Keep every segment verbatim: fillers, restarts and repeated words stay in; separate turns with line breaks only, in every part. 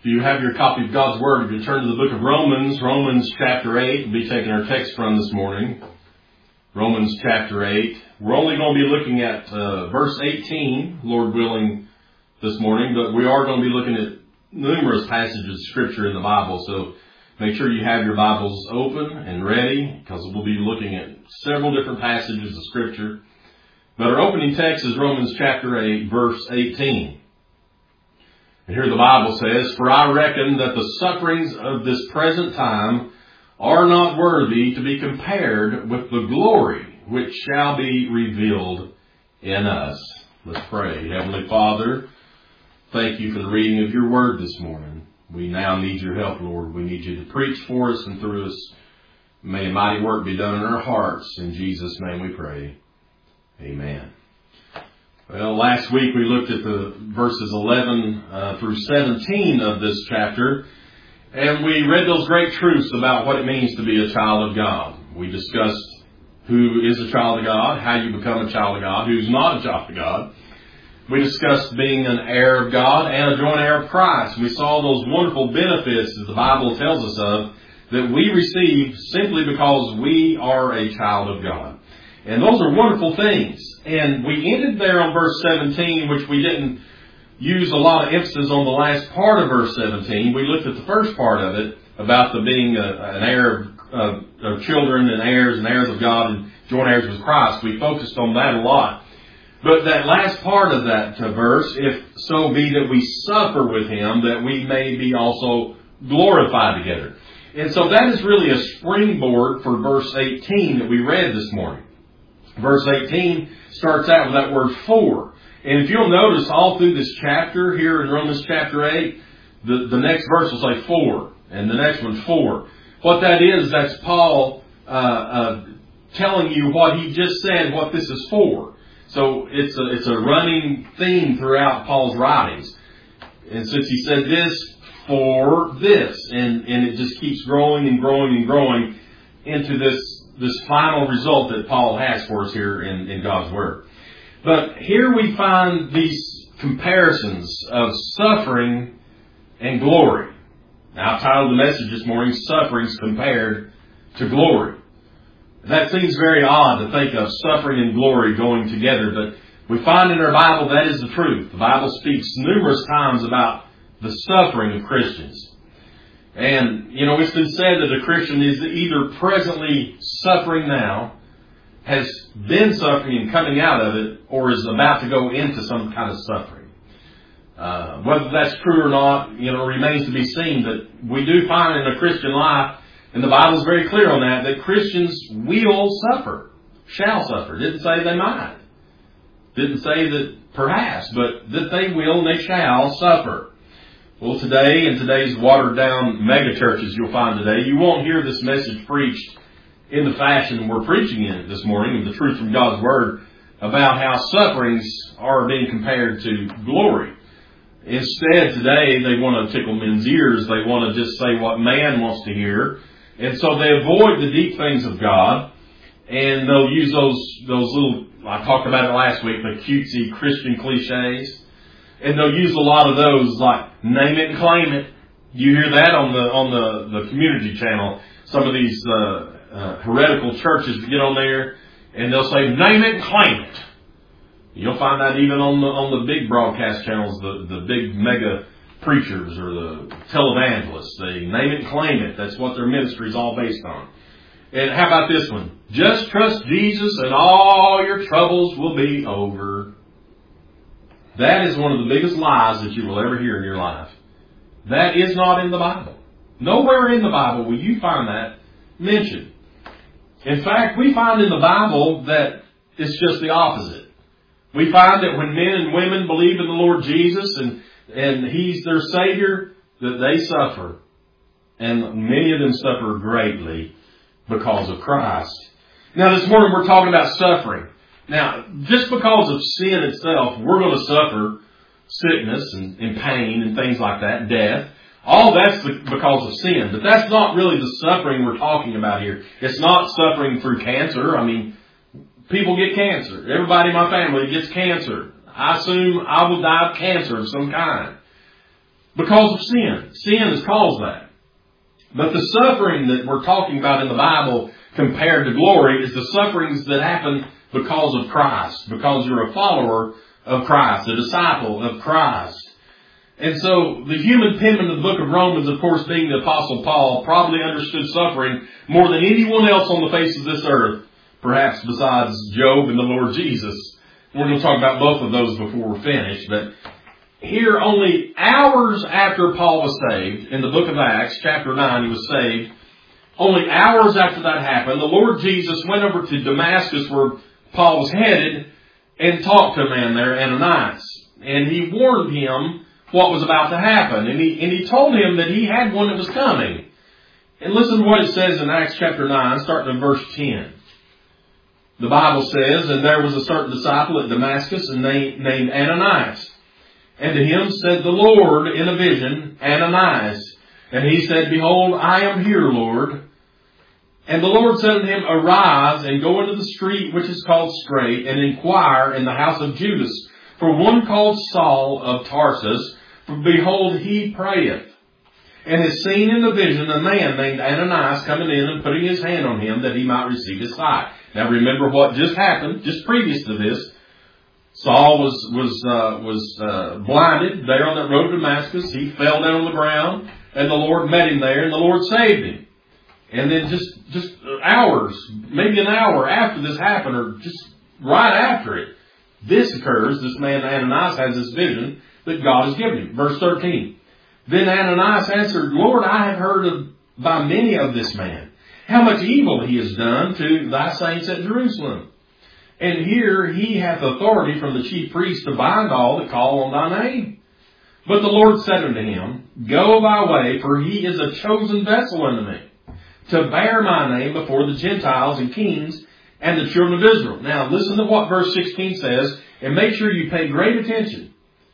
If you have your copy of God's Word, if you turn to the book of Romans, Romans chapter eight, we'll be taking our text from this morning. Romans chapter eight. We're only going to be looking at uh, verse eighteen, Lord willing, this morning, but we are going to be looking at numerous passages of Scripture in the Bible, so make sure you have your Bibles open and ready, because we'll be looking at several different passages of Scripture. But our opening text is Romans chapter eight, verse eighteen. And here the Bible says, "For I reckon that the sufferings of this present time are not worthy to be compared with the glory which shall be revealed in us." Let's pray. Heavenly Father, thank you for the reading of your word this morning. We now need your help, Lord. We need you to preach for us and through us. May a mighty work be done in our hearts. In Jesus' name we pray. Amen. Well, last week we looked at the verses eleven uh, through seventeen of this chapter, and we read those great truths about what it means to be a child of God. We discussed who is a child of God, how you become a child of God, who's not a child of God. We discussed being an heir of God and a joint heir of Christ. We saw those wonderful benefits that the Bible tells us of that we receive simply because we are a child of God. And those are wonderful things. And we ended there on verse seventeen, which we didn't use a lot of emphasis on the last part of verse seventeen. We looked at the first part of it about the being a, an heir of, of, of children and heirs and heirs of God and joint heirs with Christ. We focused on that a lot. But that last part of that verse, if so be that we suffer with Him, that we may be also glorified together. And so that is really a springboard for verse eighteen that we read this morning. Verse eighteen starts out with that word "for." And if you'll notice all through this chapter here in Romans chapter eight, the, the next verse will say "for," and the next one "for." What that is, that's Paul uh, uh, telling you what he just said, what this is for. So it's a, it's a running theme throughout Paul's writings. And since he said this, for this, and, and it just keeps growing and growing and growing into this this final result that Paul has for us here in, in God's Word. But here we find these comparisons of suffering and glory. Now, I've titled the message this morning, "Sufferings Compared to Glory." That seems very odd to think of suffering and glory going together, but we find in our Bible that is the truth. The Bible speaks numerous times about the suffering of Christians. And, you know, it's been said that a Christian is either presently suffering now, has been suffering and coming out of it, or is about to go into some kind of suffering. Uh, whether that's true or not, you know, remains to be seen. But we do find in a Christian life, and the Bible is very clear on that, that Christians will suffer, shall suffer. Didn't say they might. Didn't say that perhaps, but that they will and they shall suffer. Well, today, in today's watered-down megachurches you'll find today, you won't hear this message preached in the fashion we're preaching in it this morning, of the truth from God's Word, about how sufferings are being compared to glory. Instead, today, they want to tickle men's ears. They want to just say what man wants to hear. And so they avoid the deep things of God, and they'll use those, those little, I talked about it last week, the cutesy Christian cliches. And they'll use a lot of those, like name it and claim it. You hear that on the on the, the community channel. Some of these uh, uh, heretical churches get on there, and they'll say name it and claim it. You'll find that even on the on the big broadcast channels, the, the big mega preachers or the televangelists. They name it and claim it. That's what their ministry is all based on. And how about this one? Just trust Jesus and all your troubles will be over. That is one of the biggest lies that you will ever hear in your life. That is not in the Bible. Nowhere in the Bible will you find that mentioned. In fact, we find in the Bible that it's just the opposite. We find that when men and women believe in the Lord Jesus and, and He's their Savior, that they suffer. And many of them suffer greatly because of Christ. Now, this morning we're talking about suffering. Now, just because of sin itself, we're going to suffer sickness and, and pain and things like that, death. All that's because of sin. But that's not really the suffering we're talking about here. It's not suffering through cancer. I mean, people get cancer. Everybody in my family gets cancer. I assume I will die of cancer of some kind. because of sin. Sin has caused that. But the suffering that we're talking about in the Bible compared to glory is the sufferings that happen because of Christ, because you're a follower of Christ, a disciple of Christ. And so the human penman of the book of Romans, of course, being the Apostle Paul, probably understood suffering more than anyone else on the face of this earth, perhaps besides Job and the Lord Jesus. We're going to talk about both of those before we're finished. But here, only hours after Paul was saved, in the book of Acts, chapter nine, he was saved. Only hours after that happened, the Lord Jesus went over to Damascus, where Paul was headed, and talked to a man there, Ananias. And he warned him what was about to happen. And he, and he told him that he had one that was coming. And listen to what it says in Acts chapter nine, starting in verse ten. The Bible says, "And there was a certain disciple at Damascus named Ananias. And to him said the Lord in a vision, Ananias. And he said, Behold, I am here, Lord. And the Lord said unto him, Arise, and go into the street which is called Straight, and inquire in the house of Judas for one called Saul of Tarsus. For behold, he prayeth, and has seen in the vision a man named Ananias coming in and putting his hand on him that he might receive his sight." Now remember what just happened, just previous to this. Saul was was uh, was uh, blinded there on that road to Damascus. He fell down on the ground, and the Lord met him there, and the Lord saved him. And then just just hours, maybe an hour after this happened, or just right after it, this occurs. This man Ananias has this vision that God has given him. Verse thirteen. "Then Ananias answered, Lord, I have heard of, by many of this man, how much evil he has done to thy saints at Jerusalem. And here he hath authority from the chief priest to bind all that call on thy name. But the Lord said unto him, Go thy way, for he is a chosen vessel unto me, to bear my name before the Gentiles and kings and the children of Israel." Now listen to what verse sixteen says, and make sure you pay great attention.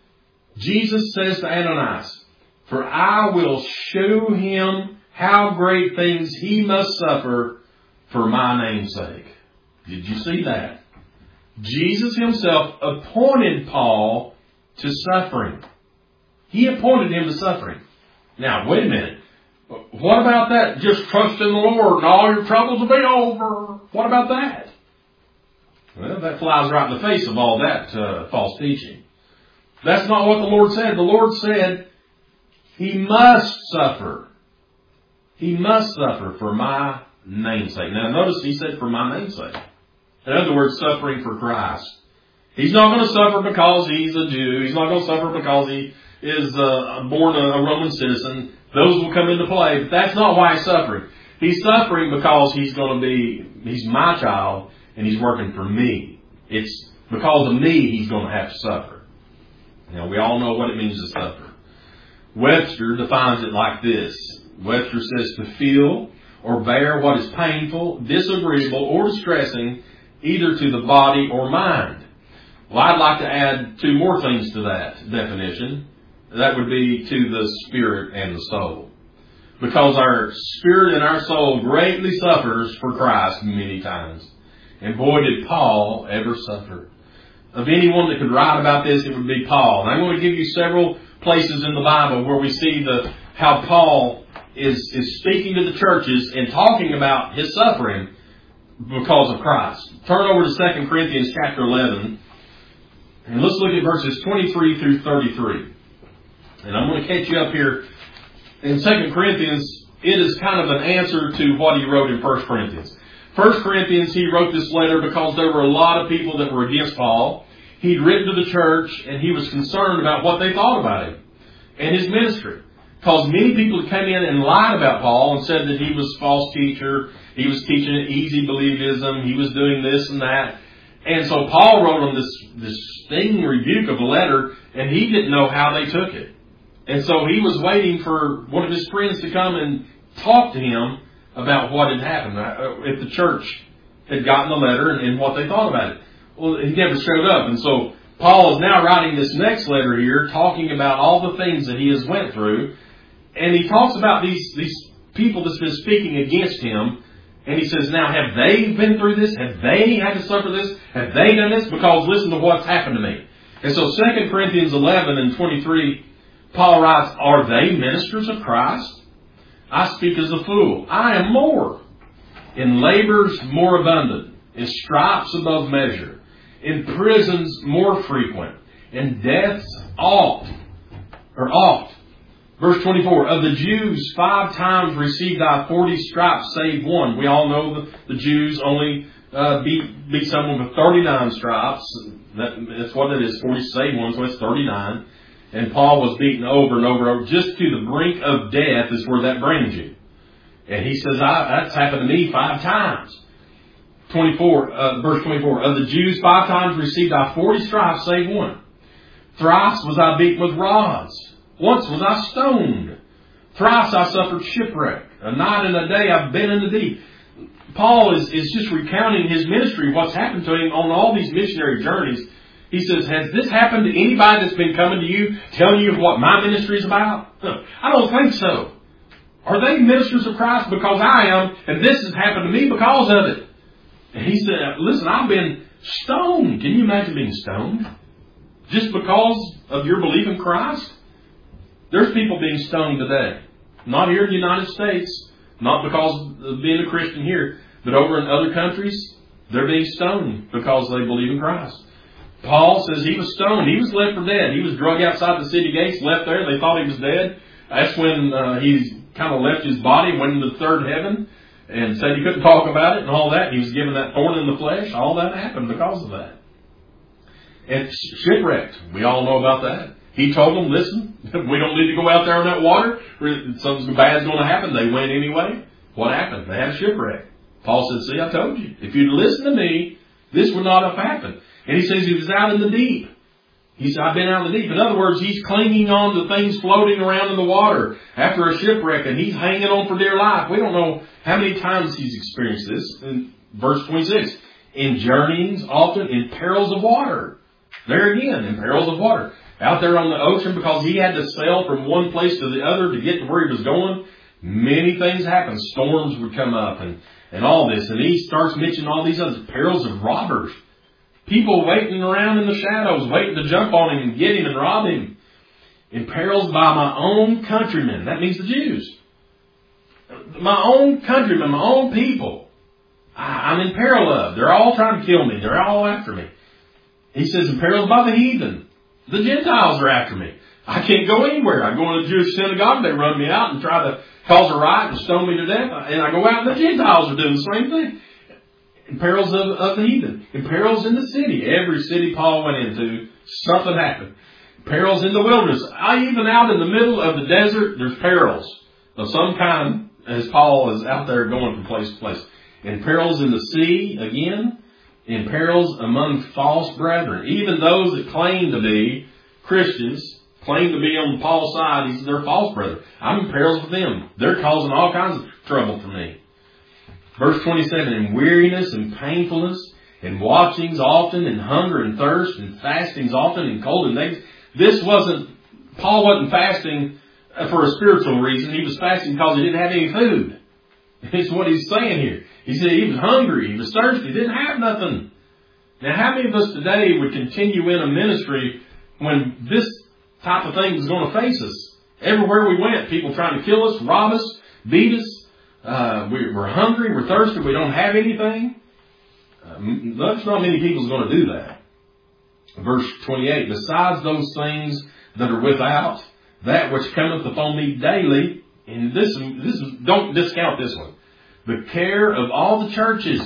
Jesus says to Ananias, "For I will show him how great things he must suffer for my name's sake." Did you see that? Jesus himself appointed Paul to suffering. He appointed him to suffering. Now, wait a minute. What about that? Just trust in the Lord and all your troubles will be over. What about that? Well, that flies right in the face of all that uh, false teaching. That's not what the Lord said. The Lord said he must suffer. He must suffer for my name's sake. Now, notice he said for my name's sake. In other words, suffering for Christ. He's not going to suffer because he's a Jew. He's not going to suffer because he is uh, born a, a Roman citizen. Those will come into play. But that's not why he's suffering. He's suffering because he's going to be, he's my child and he's working for me. It's because of me he's going to have to suffer. Now, we all know what it means to suffer. Webster defines it like this. Webster says to feel or bear what is painful, disagreeable, or distressing, either to the body or mind. Well, I'd like to add two more things to that definition. That would be to the spirit and the soul. Because our spirit and our soul greatly suffers for Christ many times. And boy, did Paul ever suffer. Of anyone that could write about this, it would be Paul. And I'm going to give you several places in the Bible where we see the how Paul is, is speaking to the churches and talking about his suffering because of Christ. Turn over to Second Corinthians chapter eleven. And let's look at verses twenty-three through thirty-three. And I'm going to catch you up here. In Second Corinthians, it is kind of an answer to what he wrote in First Corinthians. First Corinthians, he wrote this letter because there were a lot of people that were against Paul. He'd written to the church, and he was concerned about what they thought about him and his ministry. Because many people came in and lied about Paul and said that he was a false teacher. He was teaching easy believism. He was doing this and that. And so Paul wrote him this, this stinging rebuke of a letter, and he didn't know how they took it. And so he was waiting for one of his friends to come and talk to him about what had happened, if the church had gotten the letter and, and what they thought about it. Well, he never showed up. And so Paul is now writing this next letter here, talking about all the things that he has went through. And he talks about these, these people that's been speaking against him. And he says, now, have they been through this? Have they had to suffer this? Have they done this? Because listen to what's happened to me. And so Second Corinthians eleven and twenty-three Paul writes, are they ministers of Christ? I speak as a fool. I am more. In labors more abundant. In stripes above measure. In prisons more frequent. In deaths oft. Or oft. Verse twenty-four, of the Jews five times received I forty stripes save one. We all know the, the Jews only uh, beat, beat someone with thirty-nine stripes. That, that's what it is, forty save one, so it's thirty-nine. And Paul was beaten over and over and over. Just to the brink of death is where that brings you. And he says, I, that's happened to me five times. twenty-four, uh, verse twenty-four, of the Jews five times received I forty stripes save one. Thrice was I beaten with rods. Once was I stoned. Thrice I suffered shipwreck. A night and a day I've been in the deep. Paul is, is just recounting his ministry, what's happened to him on all these missionary journeys. He says, has this happened to anybody that's been coming to you, telling you what my ministry is about? I don't think so. Are they ministers of Christ? Because I am, and this has happened to me because of it. And he said, listen, I've been stoned. Can you imagine being stoned? Just because of your belief in Christ? There's people being stoned today. Not here in the United States. Not because of being a Christian here. But over in other countries, they're being stoned because they believe in Christ. Paul says he was stoned. He was left for dead. He was drug outside the city gates, left there. They thought he was dead. That's when uh, he kind of left his body, went into the third heaven, and said he couldn't talk about it and all that. He was given that thorn in the flesh. All that happened because of that. And shipwrecked. We all know about that. He told them, listen, we don't need to go out there on that water. Something bad's going to happen. They went anyway. What happened? They had a shipwreck. Paul said, see, I told you. If you'd listened to me, this would not have happened. And he says he was out in the deep. He said, I've been out in the deep. In other words, he's clinging on to things floating around in the water after a shipwreck, and he's hanging on for dear life. We don't know how many times he's experienced this. In verse twenty-six, in journeyings, often in perils of water. There again, in perils of water. Out there on the ocean, because he had to sail from one place to the other to get to where he was going. Many things happened. Storms would come up and, and all this. And he starts mentioning all these other perils of robbers. People waiting around in the shadows, waiting to jump on him and get him and rob him. In perils by my own countrymen. That means the Jews. My own countrymen, my own people. I, I'm in peril of. They're all trying to kill me. They're all after me. He says in perils by the heathen. The Gentiles are after me. I can't go anywhere. I go in a Jewish synagogue. They run me out and try to cause a riot and stone me to death. And I go out and the Gentiles are doing the same thing. In perils of, of the heathen. In perils in the city. Every city Paul went into, something happened. Perils in the wilderness. I even out in the middle of the desert, there's perils of some kind as Paul is out there going from place to place. In perils in the sea, again. In perils among false brethren. Even those that claim to be Christians, claim to be on Paul's side, he says they're false brethren. I'm in perils with them. They're causing all kinds of trouble for me. Verse twenty-seven, in weariness and painfulness, in watchings often, in hunger and thirst, in fastings often, in cold and naked. This wasn't, Paul wasn't fasting for a spiritual reason. He was fasting because he didn't have any food. It's what he's saying here. He said he was hungry, he was thirsty, he didn't have nothing. Now how many of us today would continue in a ministry when this type of thing was going to face us? Everywhere we went, people trying to kill us, rob us, beat us. Uh, we, we're hungry, we're thirsty, we don't have anything. Uh, there's not many people's going to do that. Verse twenty-eight, besides those things that are without, that which cometh upon me daily, and this, this don't discount this one, the care of all the churches.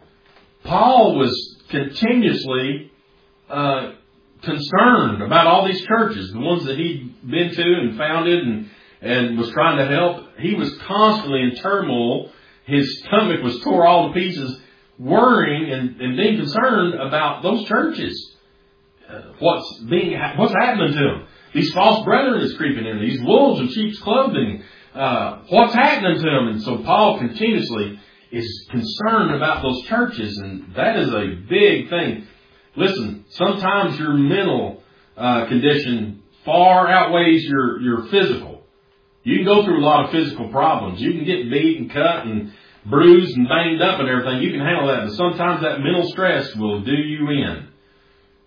Paul was continuously uh, concerned about all these churches, the ones that he'd been to and founded and and was trying to help. He was constantly in turmoil. His stomach was tore all to pieces, worrying and, and being concerned about those churches. Uh, what's being, what's happening to them? These false brethren is creeping in. These wolves in sheep's clothing. Uh, what's happening to them? And so Paul continuously is concerned about those churches, and that is a big thing. Listen, sometimes your mental uh, condition far outweighs your, your physical. You can go through a lot of physical problems. You can get beat and cut and bruised and banged up and everything. You can handle that. But sometimes that mental stress will do you in.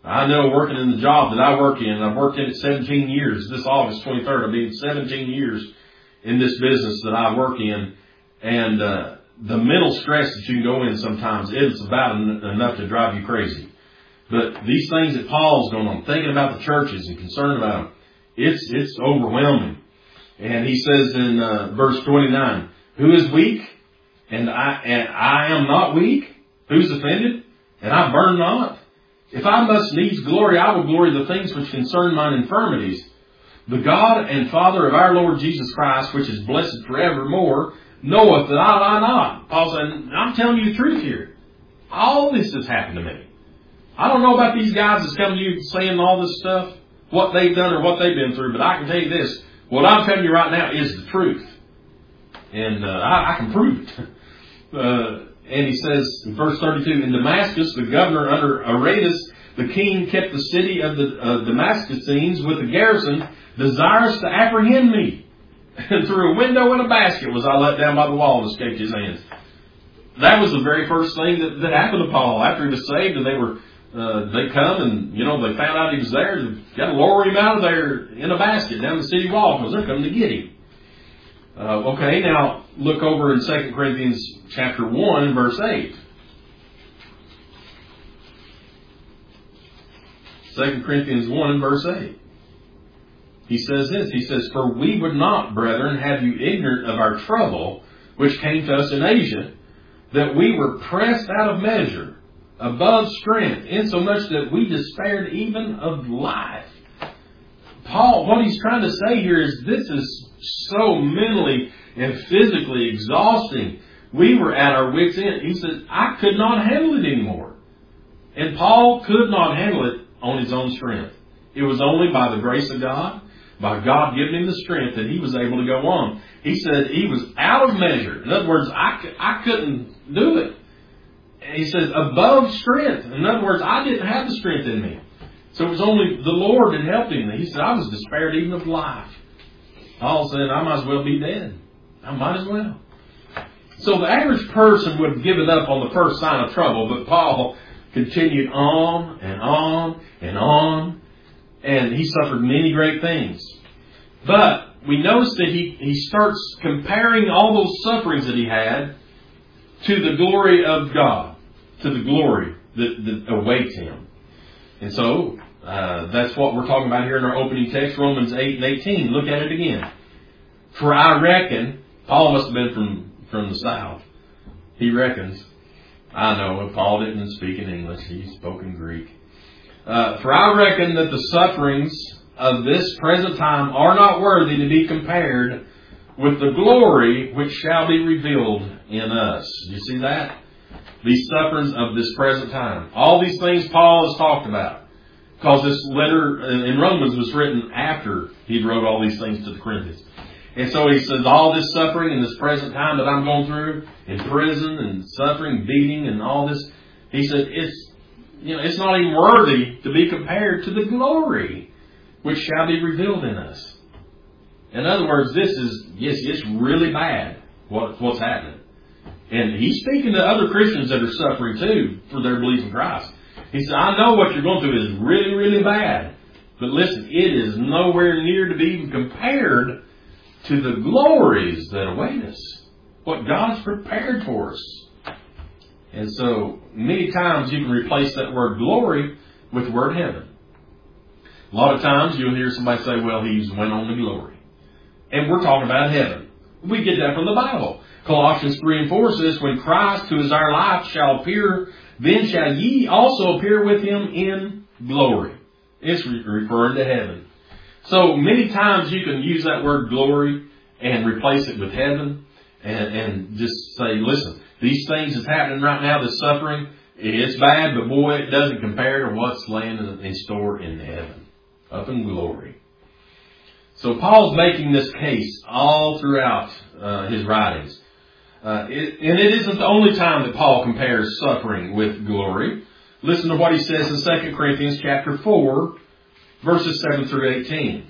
I know working in the job that I work in, I've worked in it seventeen years. This August twenty-third, I'll be seventeen years in this business that I work in. And uh, the mental stress that you can go in sometimes, it's about en- enough to drive you crazy. But these things that Paul's going on, thinking about the churches and concerned about them, it's it's overwhelming. And he says in uh, verse twenty-nine, who is weak? And I, and I am not weak. Who's offended? And I burn not. If I must needs glory, I will glory the things which concern mine infirmities. The God and Father of our Lord Jesus Christ, which is blessed forevermore, knoweth that I lie not. Paul said, I'm telling you the truth here. All this has happened to me. I don't know about these guys that's coming to you saying all this stuff, what they've done or what they've been through, but I can tell you this. What I'm telling you right now is the truth. And uh, I, I can prove it. Uh, and he says in verse thirty-two, in Damascus, the governor under Aretas, the king kept the city of the uh, Damascusians with a garrison, desirous to apprehend me. And through a window in a basket was I let down by the wall and escaped his hands. That was the very first thing that, that happened to Paul after he was saved, and they were uh, they come and you know they found out he was there. They got to lower him out of there in a basket down the city wall because they're coming to get him. Uh, okay, now look over in Second Corinthians chapter one and verse eight. Second Corinthians one and verse eight. He says this, he says, for we would not, brethren, have you ignorant of our trouble, which came to us in Asia, that we were pressed out of measure, above strength, insomuch that we despaired even of life. Paul, what he's trying to say here is this is so mentally and physically exhausting. We were at our wits' end. He said, I could not handle it anymore. And Paul could not handle it on his own strength. It was only by the grace of God, by God giving him the strength, that he was able to go on. He said he was out of measure. In other words, I, I couldn't do it. And he says above strength. In other words, I didn't have the strength in me. So it was only the Lord that helped him. He said, I was despaired even of life. Paul said, I might as well be dead. I might as well. So the average person would have given up on the first sign of trouble, but Paul continued on and on and on, and he suffered many great things. But we notice that he, he starts comparing all those sufferings that he had to the glory of God, to the glory that, that awaits him. And so, uh, that's what we're talking about here in our opening text, Romans eight and eighteen. Look at it again. For I reckon, Paul must have been from, from the South. He reckons. I know, Paul didn't speak in English. He spoke in Greek. Uh, for I reckon that the sufferings of this present time are not worthy to be compared with the glory which shall be revealed in us. You see that? These sufferings of this present time. All these things Paul has talked about. Because this letter in Romans was written after he wrote all these things to the Corinthians. And so he says, all this suffering in this present time that I'm going through, in prison and suffering, beating and all this, he said, it's, you know, it's not even worthy to be compared to the glory which shall be revealed in us. In other words, this is, yes, it's really bad what, what's happening. And he's speaking to other Christians that are suffering too for their belief in Christ. He said, I know what you're going through is really, really bad. But listen, it is nowhere near to be even compared to the glories that await us. What God's prepared for us. And so, many times you can replace that word glory with the word heaven. A lot of times you'll hear somebody say, well, he's went on to glory. And we're talking about heaven. We get that from the Bible. Colossians three and four says, when Christ, who is our life, shall appear, then shall ye also appear with him in glory. It's re- referring to heaven. So many times you can use that word glory and replace it with heaven and, and just say, listen, these things that's happening right now, this suffering, it's bad, but boy, it doesn't compare to what's laying in store in heaven, up in glory. So Paul's making this case all throughout uh, his writings. Uh, it, and it isn't the only time that Paul compares suffering with glory. Listen to what he says in Second Corinthians chapter four, verses seven through eighteen.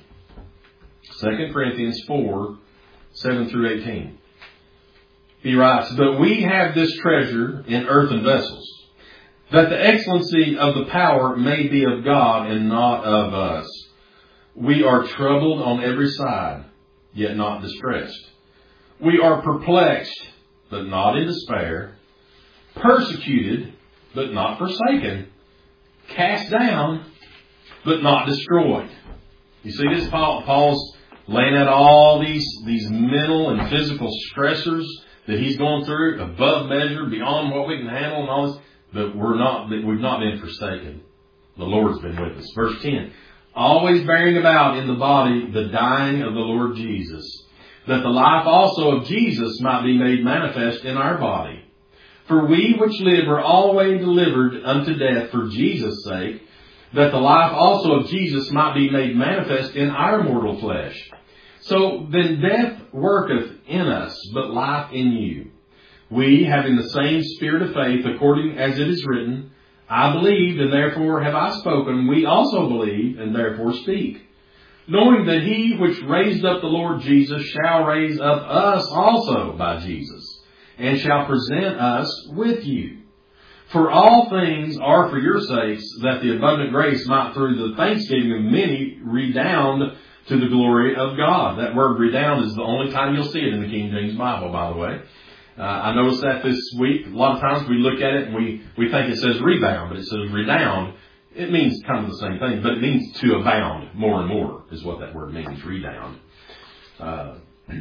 Second Corinthians four, seven through eighteen. He writes, but we have this treasure in earthen vessels, that the excellency of the power may be of God and not of us. We are troubled on every side, yet not distressed. We are perplexed, but not in despair. Persecuted, but not forsaken. Cast down, but not destroyed. You see this? Paul, Paul's laying out all these, these mental and physical stressors that he's going through, above measure, beyond what we can handle and all this. But we're not, that we've not been forsaken. The Lord's been with us. Verse ten. Always bearing about in the body the dying of the Lord Jesus, that the life also of Jesus might be made manifest in our body. For we which live are always delivered unto death for Jesus' sake, that the life also of Jesus might be made manifest in our mortal flesh. So then death worketh in us, but life in you. We, having the same spirit of faith, according as it is written, I believed, and therefore have I spoken. We also believe, and therefore speak. Knowing that he which raised up the Lord Jesus shall raise up us also by Jesus, and shall present us with you. For all things are for your sakes, that the abundant grace might through the thanksgiving of many redound to the glory of God. That word redound is the only time you'll see it in the King James Bible, by the way. Uh, I noticed that this week. A lot of times we look at it and we, we think it says rebound, but it says redound. It means kind of the same thing, but it means to abound more and more is what that word means, redound. Uh,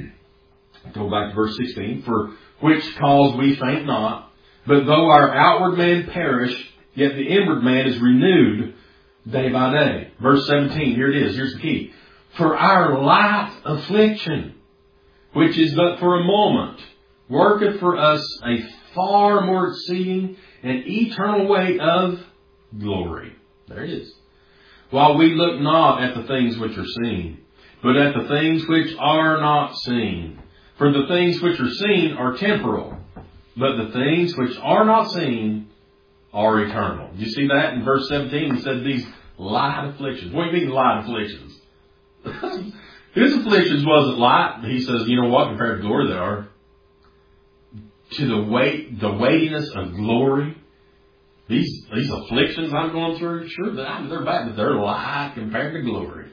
go back to verse sixteen. For which cause we faint not, but though our outward man perish, yet the inward man is renewed day by day. Verse seventeen, here it is. Here's the key. For our light affliction, which is but for a moment, worketh for us a far more exceeding and eternal weight of glory. There it is. While we look not at the things which are seen, but at the things which are not seen. For the things which are seen are temporal, but the things which are not seen are eternal. You see that in verse seventeen? He said these light afflictions. What do you mean light afflictions? His afflictions wasn't light. He says, you know what, compared to glory they are. To the weight, the weightiness of glory. These, these afflictions I'm going through, sure, they're bad, but they're light compared to glory.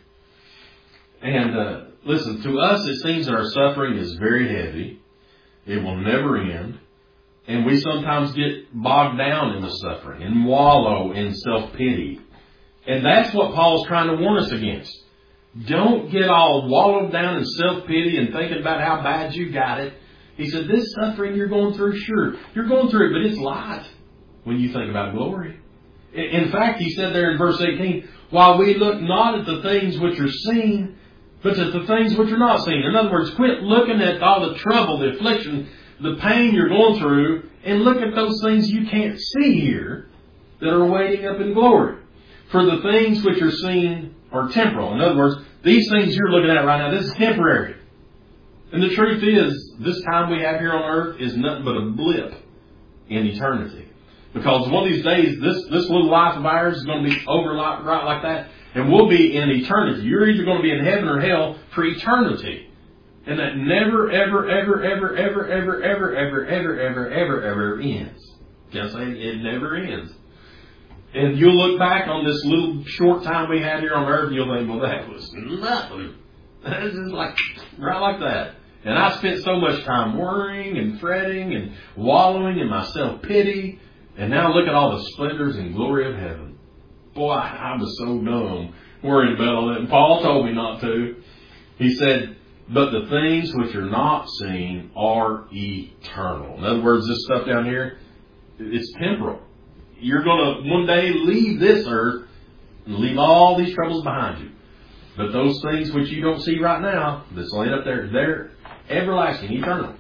And, uh, listen, to us it seems that our suffering is very heavy. It will never end. And we sometimes get bogged down in the suffering and wallow in self-pity. And that's what Paul's trying to warn us against. Don't get all wallowed down in self-pity and thinking about how bad you got it. He said, this suffering you're going through, sure, you're going through it, but it's light when you think about glory. In fact, he said there in verse eighteen, while we look not at the things which are seen, but at the things which are not seen. In other words, quit looking at all the trouble, the affliction, the pain you're going through, and look at those things you can't see here that are waiting up in glory. For the things which are seen are temporal. In other words, these things you're looking at right now, this is temporary. And the truth is, this time we have here on earth is nothing but a blip in eternity. Because one of these days, this, this little life of ours is going to be over like, right like that. And we'll be in eternity. You're either going to be in heaven or hell for eternity. And that never, ever, ever, ever, ever, ever, ever, ever, ever, ever, ever, ever ends. Just say it never ends. And you'll look back on this little short time we had here on earth and you'll think, well, that was nothing. This is like, right like that. And I spent so much time worrying and fretting and wallowing in my self-pity. And now look at all the splendors and glory of heaven. Boy, I was so dumb worrying about all that. And Paul told me not to. He said, but the things which are not seen are eternal. In other words, this stuff down here, it's temporal. You're going to one day leave this earth and leave all these troubles behind you. But those things which you don't see right now, that's laid up there, they're everlasting, eternal.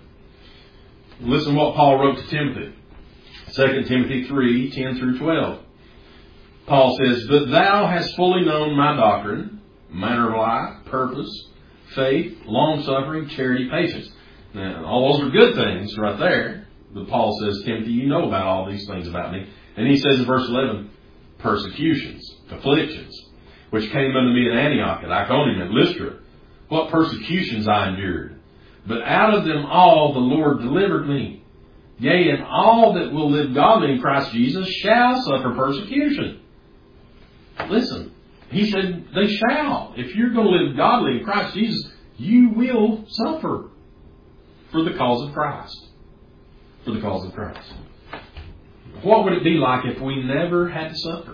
Listen to what Paul wrote to Timothy. Second Timothy three, ten through twelve. Paul says, but thou hast fully known my doctrine, manner of life, purpose, faith, long-suffering, charity, patience. Now, all those are good things right there. But Paul says, Timothy, you know about all these things about me. And he says in verse eleven, persecutions, afflictions, which came unto me at Antioch, at Iconium, at Lystra. What persecutions I endured. But out of them all the Lord delivered me. Yea, and all that will live godly in Christ Jesus shall suffer persecution. Listen, he said they shall. If you're going to live godly in Christ Jesus, you will suffer for the cause of Christ. For the cause of Christ. What would it be like if we never had to suffer?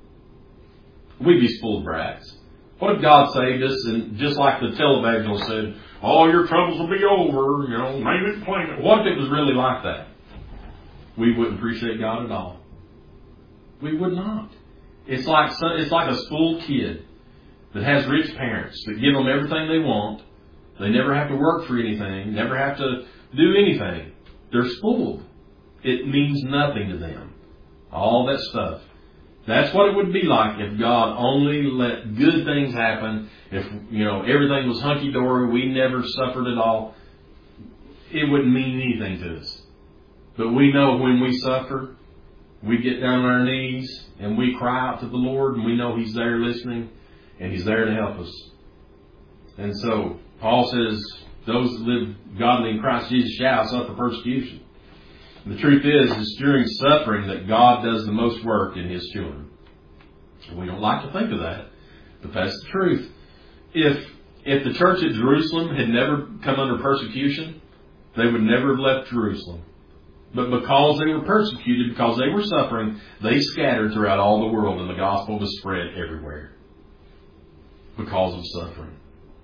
We'd be spoiled brats. What if God saved us and just like the televangelist said, all your troubles will be over, you know, name it, claim it. What if it was really like that? We wouldn't appreciate God at all. We would not. It's like it's like a spoiled kid that has rich parents that give them everything they want. They never have to work for anything, never have to do anything. They're spoiled. It means nothing to them. All that stuff. That's what it would be like if God only let good things happen. If, you know, everything was hunky-dory, we never suffered at all. It wouldn't mean anything to us. But we know when we suffer, we get down on our knees and we cry out to the Lord, and we know He's there listening and He's there to help us. And so, Paul says, those that live godly in Christ Jesus shall suffer persecution. The truth is, it's during suffering that God does the most work in His children. We don't like to think of that, but that's the truth. If if the church at Jerusalem had never come under persecution, they would never have left Jerusalem. But because they were persecuted, because they were suffering, they scattered throughout all the world, and the gospel was spread everywhere. Because of suffering.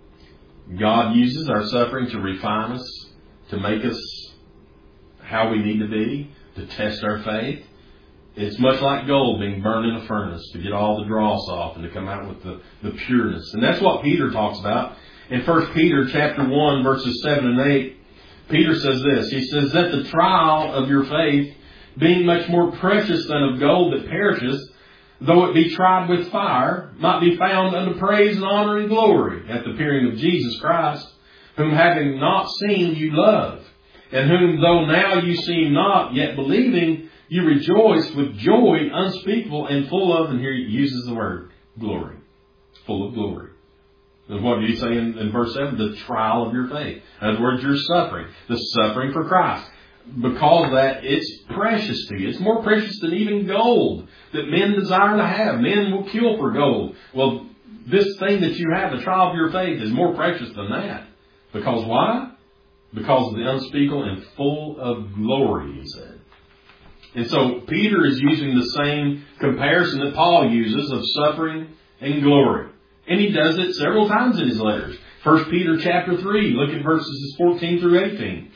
God uses our suffering to refine us, to make us how we need to be, to test our faith. It's much like gold being burned in a furnace to get all the dross off and to come out with the, the pureness. And that's what Peter talks about. In First Peter chapter one, verses seven and eight, Peter says this. He says, that the trial of your faith, being much more precious than of gold that perisheth, though it be tried with fire, might be found unto praise and honor and glory at the appearing of Jesus Christ, whom having not seen you love, and whom though now you see not, yet believing, you rejoice with joy unspeakable and full of, and here he uses the word, glory. Full of glory. And what did he say in, in verse seven? The trial of your faith. In other words, your suffering. The suffering for Christ. Because of that, it's precious to you. It's more precious than even gold that men desire to have. Men will kill for gold. Well, this thing that you have, the trial of your faith, is more precious than that. Because why? Because of the unspeakable and full of glory, he said. And so Peter is using the same comparison that Paul uses of suffering and glory. And he does it several times in his letters. First Peter chapter three, look at verses fourteen through eighteen.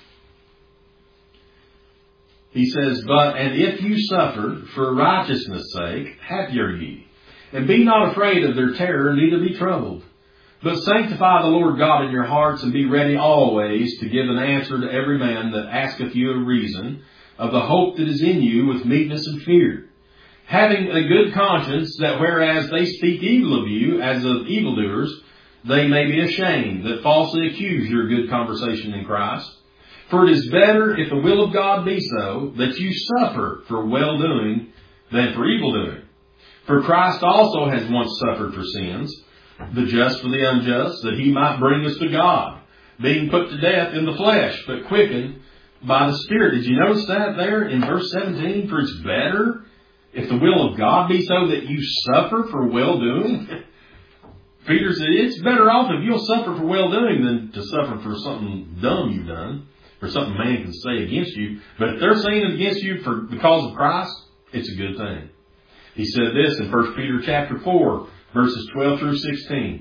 He says, but, and if you suffer for righteousness' sake, happy are ye. And be not afraid of their terror, neither be troubled. But sanctify the Lord God in your hearts, and be ready always to give an answer to every man that asketh you a reason of the hope that is in you with meekness and fear. Having a good conscience, that whereas they speak evil of you as of evildoers, they may be ashamed that falsely accuse your good conversation in Christ. For it is better, if the will of God be so, that you suffer for well-doing than for evil-doing. For Christ also has once suffered for sins, the just for the unjust, that he might bring us to God, being put to death in the flesh, but quickened by the Spirit. Did you notice that there in verse seventeen? For it's better, if the will of God be so, that you suffer for well-doing. Peter said, it's better off if you'll suffer for well-doing than to suffer for something dumb you've done, or something man can say against you. But if they're saying it against you for because of Christ, it's a good thing. He said this in First Peter chapter four, verses twelve through sixteen.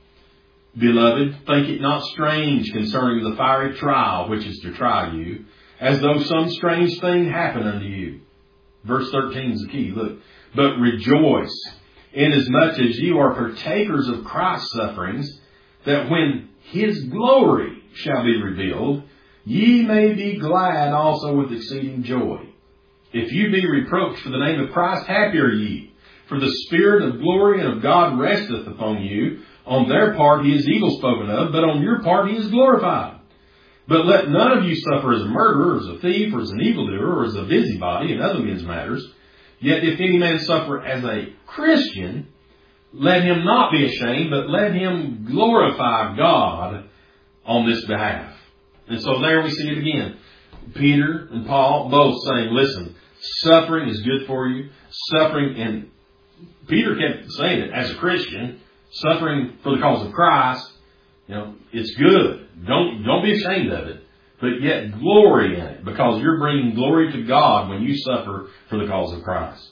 Beloved, think it not strange concerning the fiery trial which is to try you, as though some strange thing happened unto you. Verse thirteen is the key. Look. But rejoice, inasmuch as you are partakers of Christ's sufferings, that when his glory shall be revealed, ye may be glad also with exceeding joy. If you be reproached for the name of Christ, happy are ye. For the Spirit of glory and of God resteth upon you. On their part he is evil spoken of, but on your part he is glorified. But let none of you suffer as a murderer, or as a thief, or as an evildoer, or as a busybody in other men's matters. Yet if any man suffer as a Christian, let him not be ashamed, but let him glorify God on this behalf. And so there we see it again. Peter and Paul both saying, listen, suffering is good for you. Suffering, and Peter kept saying it as a Christian, suffering for the cause of Christ, you know, it's good. Don't, don't be ashamed of it. But yet glory in it, because you're bringing glory to God when you suffer for the cause of Christ.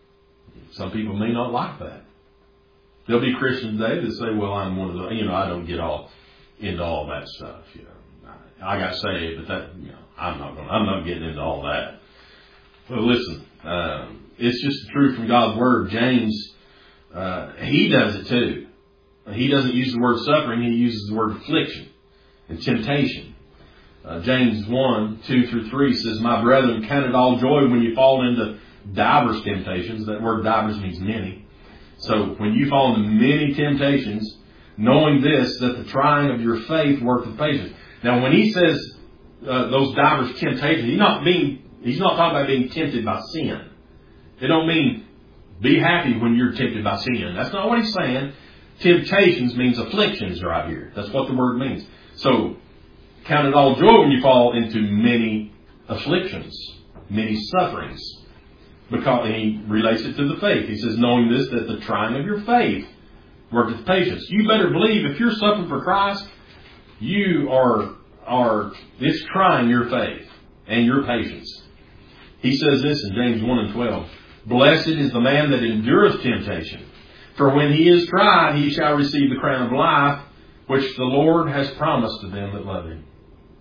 Some people may not like that. There'll be Christians today that say, well, I'm one of the, you know, I don't get all into all that stuff. You know, I got saved, but that, you know, I'm not going, I'm not getting into all that. Well, listen, uh, it's just the truth from God's Word. James, uh, he does it too. He doesn't use the word suffering, he uses the word affliction and temptation. Uh, James one, two through three says, my brethren, count it all joy when you fall into divers temptations. That word divers means many. So when you fall into many temptations, knowing this, that the trying of your faith worketh patience. Now when he says uh, those divers temptations, he's not being, he's not talking about being tempted by sin. It don't mean be happy when you're tempted by sin. That's not what he's saying. Temptations means afflictions right here. That's what the word means. So count it all joy when you fall into many afflictions, many sufferings. Because he relates it to the faith. He says, knowing this, that the trying of your faith worketh patience. You better believe if you're suffering for Christ, you are, are, it's trying your faith and your patience. He says this in James one and twelve. Blessed is the man that endureth temptation. For when he is tried, he shall receive the crown of life, which the Lord has promised to them that love him.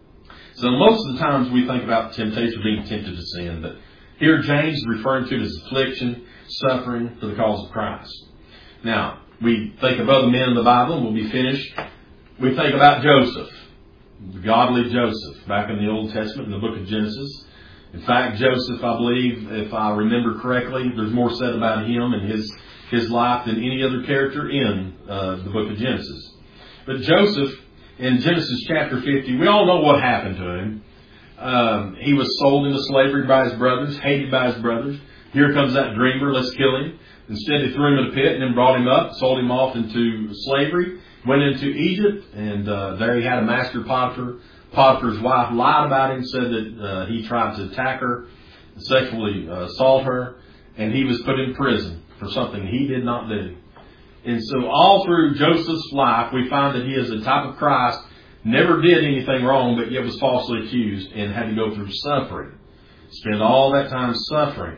So most of the times we think about temptation being tempted to sin, but here James is referring to it as affliction, suffering for the cause of Christ. Now, we think of other men in the Bible, and we'll be finished. We think about Joseph, the godly Joseph, back in the Old Testament in the book of Genesis. In fact, Joseph, I believe, if I remember correctly, there's more said about him and his, his life than any other character in uh, the book of Genesis. But Joseph, in Genesis chapter fifty, we all know what happened to him. Um, he was sold into slavery by his brothers, hated by his brothers. Here comes that dreamer, let's kill him. Instead, they threw him in a pit and then brought him up, sold him off into slavery, went into Egypt, and uh, there he had a master Potiphar. Potiphar's wife lied about him, said that uh, he tried to attack her, sexually uh, assault her, and he was put in prison for something he did not do. And so all through Joseph's life, we find that he is a type of Christ, never did anything wrong, but yet was falsely accused and had to go through suffering. Spend all that time suffering.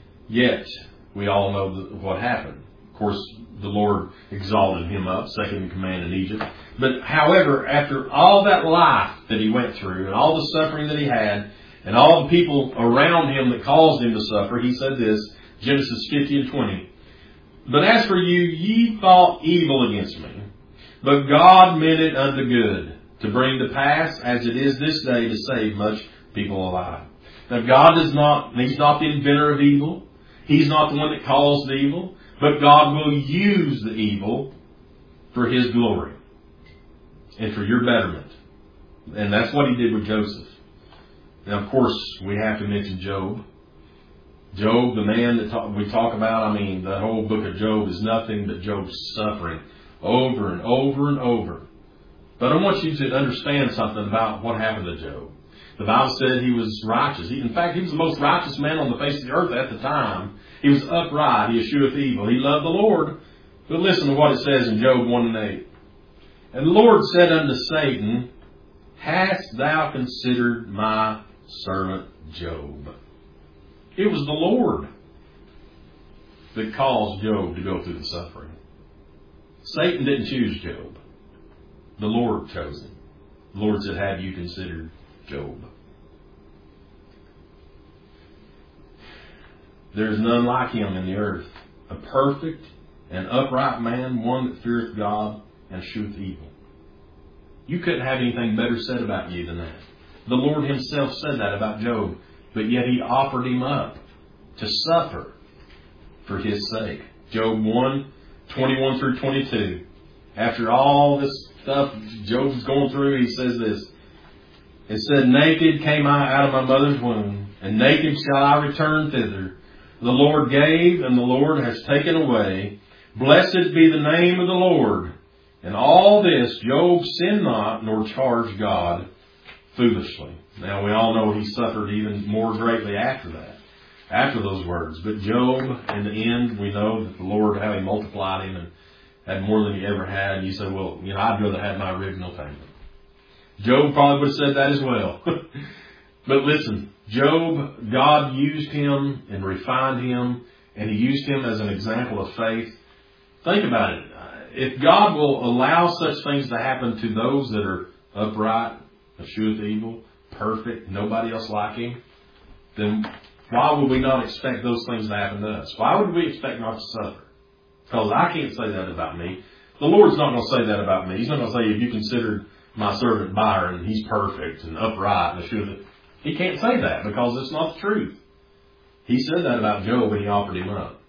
Yet, we all know what happened. Of course, the Lord exalted him up, second in command in Egypt. But however, after all that life that he went through and all the suffering that he had and all the people around him that caused him to suffer, he said this, Genesis fifty and twenty. But as for you, ye thought evil against me, but God meant it unto good, to bring to pass, as it is this day, to save much people alive. Now God is not, He's not the inventor of evil. He's not the one that caused the evil. But God will use the evil for His glory and for your betterment. And that's what He did with Joseph. Now, of course, we have to mention Job. Job, the man that talk, we talk about, I mean, the whole book of Job is nothing but Job's suffering over and over and over. But I want you to understand something about what happened to Job. The Bible said he was righteous. He, in fact, he was the most righteous man on the face of the earth at the time. He was upright. He escheweth evil. He loved the Lord. But listen to what it says in Job one and eight. And the Lord said unto Satan, Hast thou considered my servant Job? It was the Lord that caused Job to go through the suffering. Satan didn't choose Job. The Lord chose him. The Lord said, Have you considered Job? There's none like him in the earth. A perfect and upright man, one that feareth God and escheweth evil. You couldn't have anything better said about you than that. The Lord Himself said that about Job. But yet He offered him up to suffer for His sake. Job one, twenty-one through twenty-two. After all this stuff Job's going through, he says this. It said, Naked came I out of my mother's womb, and naked shall I return thither. The Lord gave, and the Lord has taken away. Blessed be the name of the Lord. And all this Job sinned not, nor charged God foolishly. Now we all know he suffered even more greatly after that, after those words. But Job, in the end, we know that the Lord, having multiplied him and had more than he ever had, and you say, well, you know, I'd rather have my original payment. Job probably would have said that as well. But listen, Job, God used him and refined him, and he used him as an example of faith. Think about it. If God will allow such things to happen to those that are upright, escheweth evil, perfect, nobody else like him, then why would we not expect those things to happen to us? Why would we expect not to suffer? Because I can't say that about me. The Lord's not going to say that about me. He's not going to say, if you considered my servant Byron, he's perfect and upright and escheweth. He can't say that because it's not the truth. He said that about Job when he offered him up.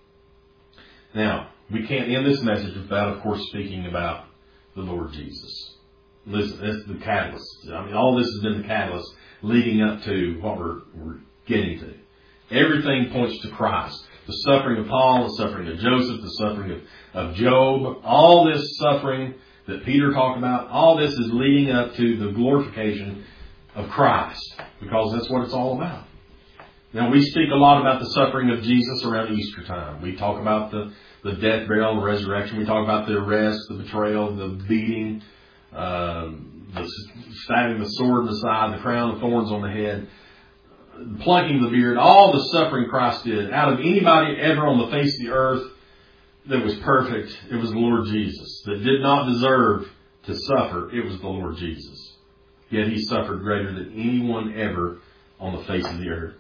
Now, we can't end this message without, of course, speaking about the Lord Jesus. Listen, that's the catalyst. I mean, all this has been the catalyst leading up to what we're, we're getting to. Everything points to Christ. The suffering of Paul, the suffering of Joseph, the suffering of, of Job, all this suffering that Peter talked about, all this is leading up to the glorification of Christ, because that's what it's all about. Now, we speak a lot about the suffering of Jesus around Easter time. We talk about the, the death, burial, and resurrection. We talk about the arrest, the betrayal, the beating, uh, the stabbing the sword in the side, the crown of thorns on the head, plucking the beard, all the suffering Christ did. Out of anybody ever on the face of the earth that was perfect, it was the Lord Jesus. That did not deserve to suffer, it was the Lord Jesus. Yet he suffered greater than anyone ever on the face of the earth.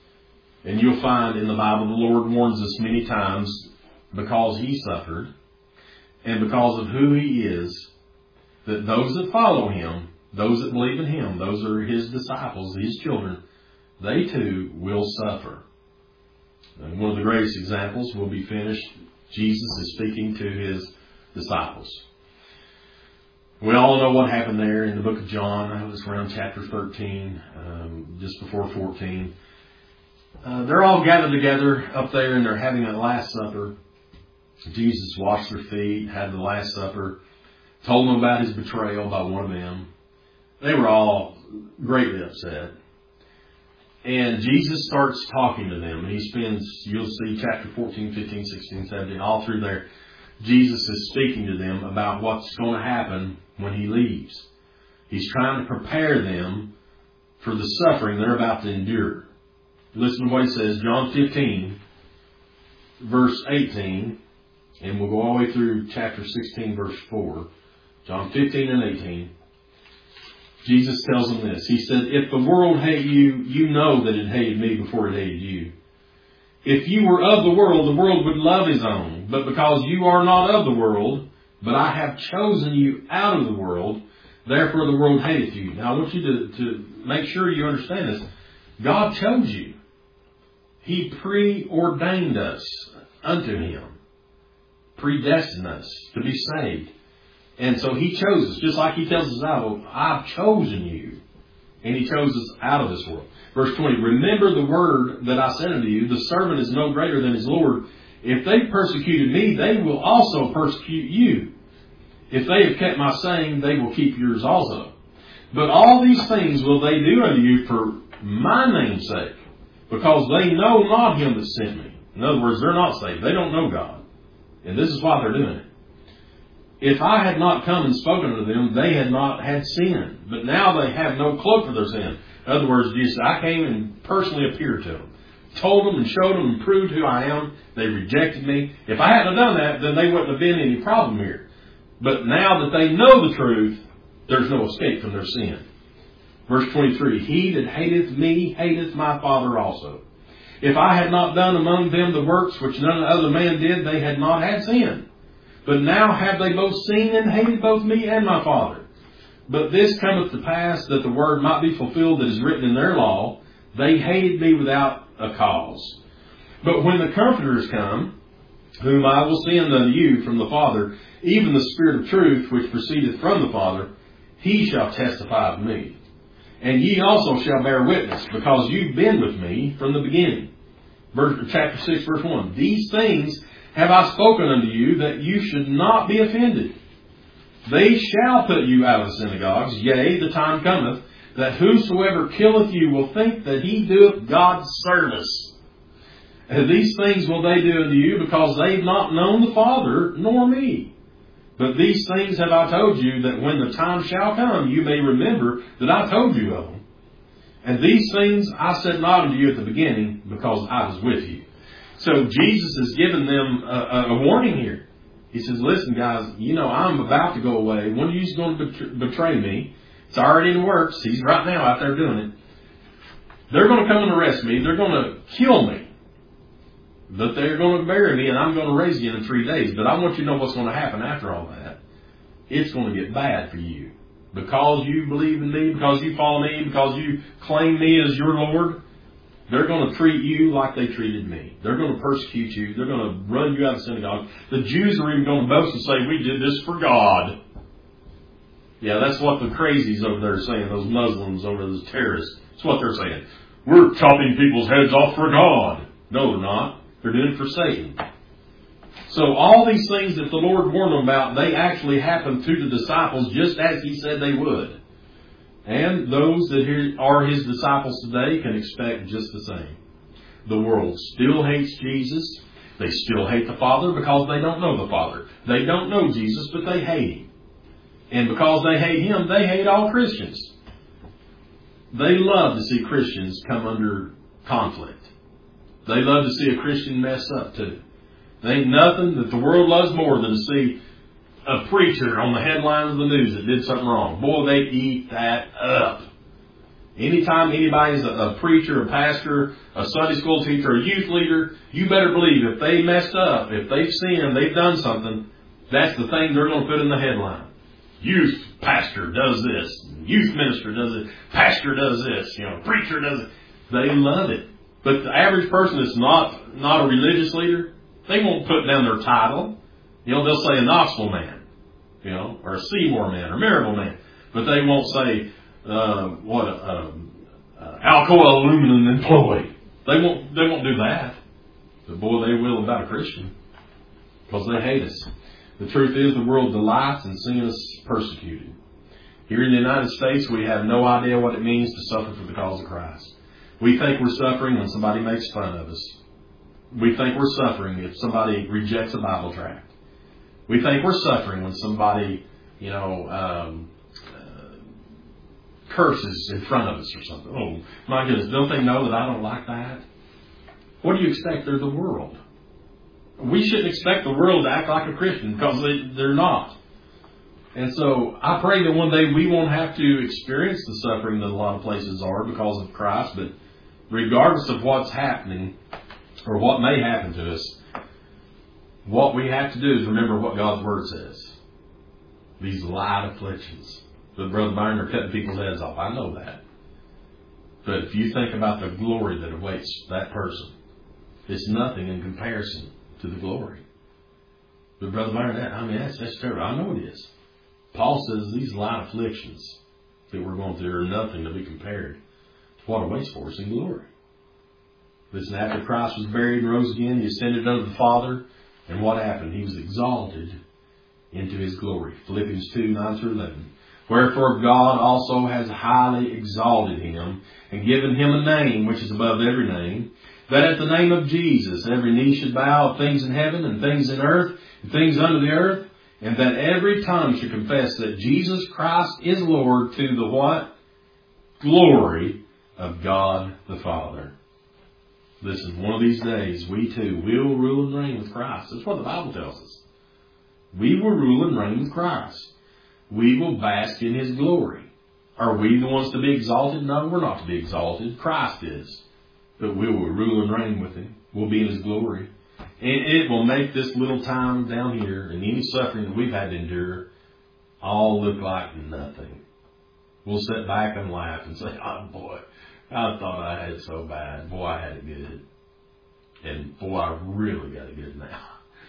And you'll find in the Bible the Lord warns us many times, because he suffered and because of who he is, that those that follow him, those that believe in him, those are his disciples, his children, they too will suffer. And one of the greatest examples will be finished. Jesus is speaking to his disciples. We all know what happened there in the book of John. It was around chapter thirteen, um, just before fourteen. Uh, they're all gathered together up there and they're having a Last Supper. Jesus washed their feet, had the Last Supper, told them about his betrayal by one of them. They were all greatly upset. And Jesus starts talking to them. And he spends, you'll see chapter fourteen, fifteen, sixteen, seventeen, all through there. Jesus is speaking to them about what's going to happen when he leaves. He's trying to prepare them for the suffering they're about to endure. Listen to what he says, John fifteen, verse eighteen, and we'll go all the way through chapter sixteen, verse four. John fifteen and eighteen. Jesus tells them this. He said, if the world hate you, you know that it hated me before it hated you. If you were of the world, the world would love his own. But because you are not of the world, but I have chosen you out of the world, therefore the world hateth you. Now I want you to, to make sure you understand this. God chose you. He preordained us unto him. Predestined us to be saved. And so he chose us, just like he tells us now, I've chosen you. And he chose us out of this world. Verse twenty, remember the word that I said unto you, the servant is no greater than his Lord. If they persecuted me, they will also persecute you. If they have kept my saying, they will keep yours also. But all these things will they do unto you for my name's sake, because they know not him that sent me. In other words, they're not saved. They don't know God. And this is why they're doing it. If I had not come and spoken to them, they had not had sin. But now they have no cloak for their sin. In other words, Jesus, I came and personally appeared to them. Told them and showed them and proved who I am. They rejected me. If I hadn't done that, then they wouldn't have been any problem here. But now that they know the truth, there's no escape from their sin. Verse twenty-three, he that hateth me hateth my Father also. If I had not done among them the works which none other man did, they had not had sin. But now have they both seen and hated both me and my Father. But this cometh to pass that the word might be fulfilled that is written in their law, they hated me without a cause. But when the Comforter is come, whom I will send unto you from the Father, even the Spirit of truth which proceedeth from the Father, he shall testify of me. And ye also shall bear witness, because you've been with me from the beginning. Verse, chapter six, verse one. These things have I spoken unto you, that you should not be offended. They shall put you out of the synagogues. Yea, the time cometh that whosoever killeth you will think that he doeth God's service. And these things will they do unto you, because they have not known the Father nor me. But these things have I told you, that when the time shall come, you may remember that I told you of them. And these things I said not unto you at the beginning, because I was with you. So Jesus has given them a, a warning here. He says, listen guys, you know I'm about to go away. One of you is going to betray me. It's already in the works. He's right now out there doing it. They're going to come and arrest me. They're going to kill me. But they're going to bury me, and I'm going to raise again in three days. But I want you to know what's going to happen after all that. It's going to get bad for you. Because you believe in me, because you follow me, because you claim me as your Lord, they're going to treat you like they treated me. They're going to persecute you. They're going to run you out of the synagogue. The Jews are even going to boast and say, we did this for God. Yeah, that's what the crazies over there are saying, those Muslims over those terrorists. That's what they're saying. We're chopping people's heads off for God. No, they're not. They're doing it for Satan. So all these things that the Lord warned them about, they actually happened to the disciples just as He said they would. And those that are His disciples today can expect just the same. The world still hates Jesus. They still hate the Father because they don't know the Father. They don't know Jesus, but they hate Him. And because they hate Him, they hate all Christians. They love to see Christians come under conflict. They love to see a Christian mess up too. There ain't nothing that the world loves more than to see a preacher on the headlines of the news that did something wrong. Boy, they eat that up. Anytime anybody's a, a preacher, a pastor, a Sunday school teacher, a youth leader, you better believe if they messed up, if they've sinned, they've done something, that's the thing they're going to put in the headline. Youth pastor does this. Youth minister does it. Pastor does this. You know, preacher does it. They love it. But the average person that's not, not a religious leader, they won't put down their title. You know, they'll say a Knoxville man, you know, or a Seymour man, or Maryville man. But they won't say, uh, what, uh, uh, Alcoa aluminum employee. They won't, they won't do that. But boy, they will about a Christian. Because they hate us. The truth is the world delights in seeing us persecuted. Here in the United States, we have no idea what it means to suffer for the cause of Christ. We think we're suffering when somebody makes fun of us. We think we're suffering if somebody rejects a Bible tract. We think we're suffering when somebody, you know, um, uh, curses in front of us or something. Oh, my goodness, don't they know that I don't like that? What do you expect? They're the world. We shouldn't expect the world to act like a Christian because they, they're not. And so I pray that one day we won't have to experience the suffering that a lot of places are because of Christ. But regardless of what's happening or what may happen to us, what we have to do is remember what God's Word says. These light afflictions. But Brother Byron are cutting people's heads off. I know that. But if you think about the glory that awaits that person, it's nothing in comparison to the glory. But Brother Byron, I mean, that's, that's terrible. I know it is. Paul says these light afflictions that we're going through are nothing to be compared to what awaits for us in glory. Listen, after Christ was buried and rose again, He ascended unto the Father. And what happened? He was exalted into His glory. Philippians two, nine through eleven. Wherefore God also has highly exalted Him and given Him a name which is above every name, that at the name of Jesus every knee should bow of things in heaven and things in earth and things under the earth, and that every tongue should confess that Jesus Christ is Lord, to the what? Glory of God the Father. Listen, one of these days we too will rule and reign with Christ. That's what the Bible tells us. We will rule and reign with Christ. We will bask in His glory. Are we the ones to be exalted? No, we're not to be exalted. Christ is. But we will rule and reign with Him. We'll be in His glory. And it will make this little time down here and any suffering that we've had to endure all look like nothing. We'll sit back and laugh and say, oh boy, I thought I had it so bad. Boy, I had it good. And boy, I really got it good now.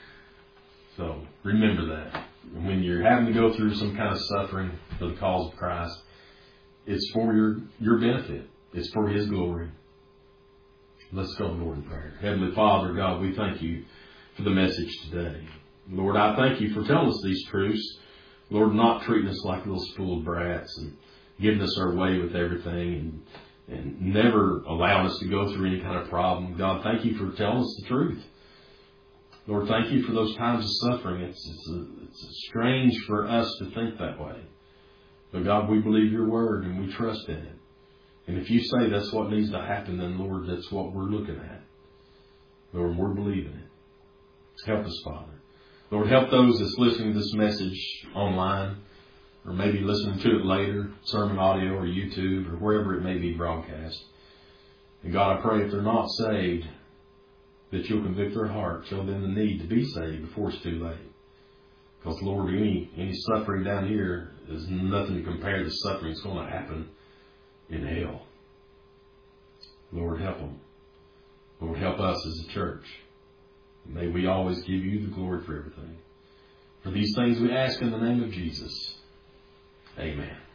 So remember that. When you're having to go through some kind of suffering for the cause of Christ, it's for your, your benefit. It's for His glory. Let's go to the Lord in prayer. Heavenly Father, God, we thank You for the message today. Lord, I thank You for telling us these truths. Lord, not treating us like little spoiled brats and giving us our way with everything and, and never allowing us to go through any kind of problem. God, thank you for telling us the truth. Lord, thank you for those times of suffering. It's, it's, a, it's strange for us to think that way. But God, we believe your word and we trust in it. And if you say that's what needs to happen, then Lord, that's what we're looking at. Lord, we're believing it. Help us, Father. Lord, help those that's listening to this message online or maybe listening to it later, sermon audio or YouTube or wherever it may be broadcast. And God, I pray if they're not saved, that you'll convict their heart, show them the need to be saved before it's too late. Because, Lord, any, any suffering down here is nothing to compare to the suffering that's going to happen in hell. Lord, help them. Lord, help us as a church. May we always give you the glory for everything. For these things we ask in the name of Jesus. Amen.